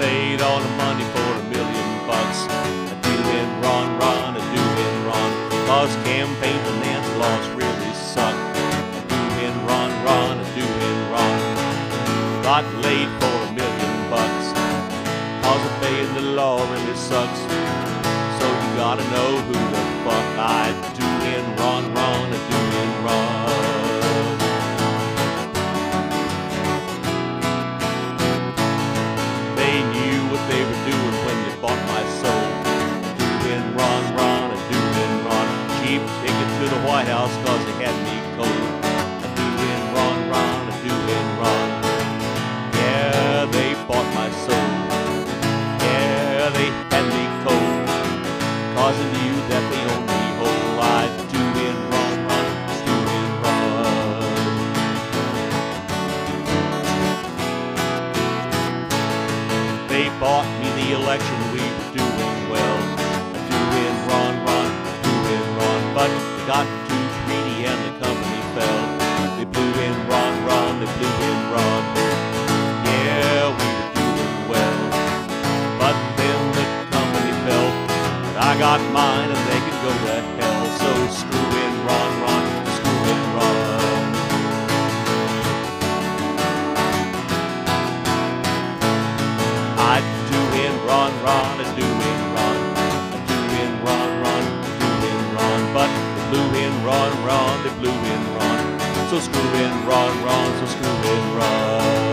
paid all the money for $1,000,000. A do-in, run, a do-in, run. 'Cause campaign finance laws really suck. A do-in, run, a do-in, run. Got laid for $1,000,000. 'Cause obeying the law really sucks. So you gotta know who the fuck I do-in, run, a do-in, run. They knew what they were doing when they bought my soul. A do-in, run, a do-in, run. Cheap ticket to the White House 'cause they had me cold. A do-in, run, a do-in, run. Yeah, they bought my soul. Yeah, they had me cold. 'Cause they knew that they owned me whole. I do-in, run, do-in, run. They bought me the election, we were doing well. A do-in, run, do-in, run. But they got too greedy and the company fell. They blew in, run, they blew in, run. Yeah, we were doing well. But then the company fell. I got mine and they can go to hell. So screw in, run, screw in, run. I do-in, run, a do-in, run. A do-in, run, do-in, run. But they blew in, run, they blew in, run. So screw in, run, so screw in, run.